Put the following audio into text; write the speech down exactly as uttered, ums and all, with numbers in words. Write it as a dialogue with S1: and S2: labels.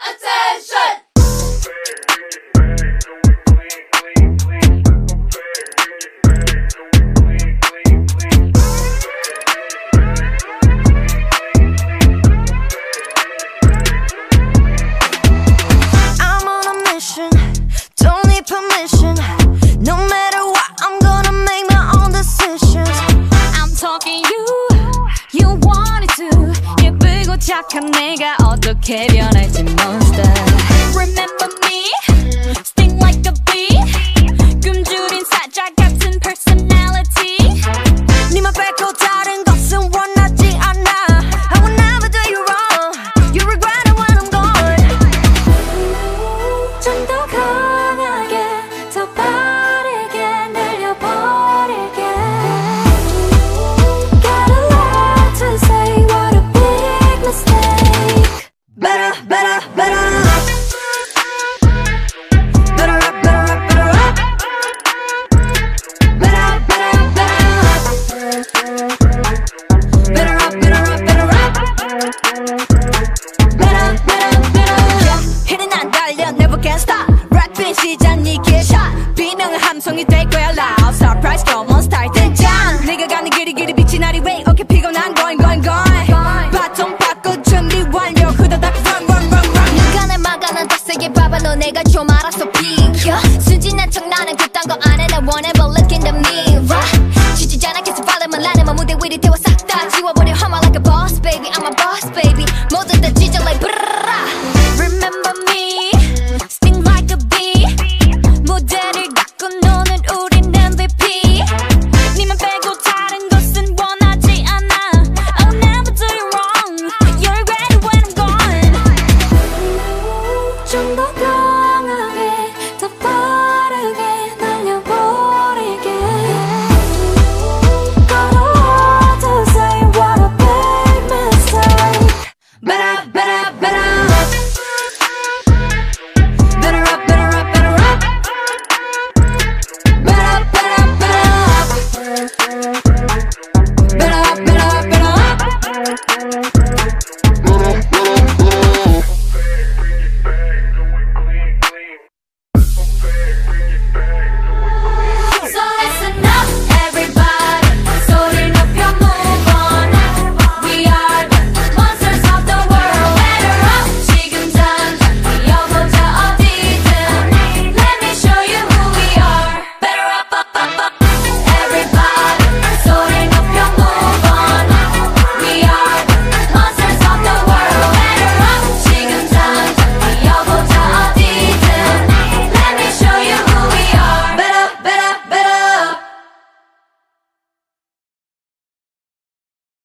S1: Attention!
S2: I'm on a mission, don't need permission. No matter what, I'm gonna make my own decisions. I'm talking you, you want it to. 예쁘고 착한 내가 어떻게 변할지 monster. Remember me, sting like a bee. 굶주린 사자 같은 personality. 네만 뺏고 다른 것은 원하지 않아. I will never do you wrong. You regret it when I'm gone. 좀 더 강하게, 더 빠르게 날려버릴게. Got a lot to say, what a big mistake. Better, better, better. Better up, better up, better up. Better up, better up, better up. Better up, better up, better up. Better, better, better. 힘이 난 달려, never can stop. 랩빈 시작 니게 샷. 비명은 함성이 될 거야 loud. Surprise, come on, start 등장. 네가 가는 길이 길이 빛이 나리 way. Okay, 피곤한 going, going, going. 바통 받고 준비 완료. 후다닥 run, run, run, run. 누가 날 막아 난 더 세게 봐봐. 너 내가 좀 알아서 비켜. 순진한 척 나는 그딴 거 안 해. 나 whenever look in the mirror. 지치지 않아 계속 follow my line. 내 무대 위를 태워 싹 다 지워버려. I'm like a boss baby, I'm a boss baby. 모두 다 찢어 like 브르르라. Remember me, sting like a bee. 무대를 닦고 노는 우린 엠브이피. 니만 빼고 다른 것은 원하지 않아. I'll never do you wrong. You regret it when I'm gone. 좀 더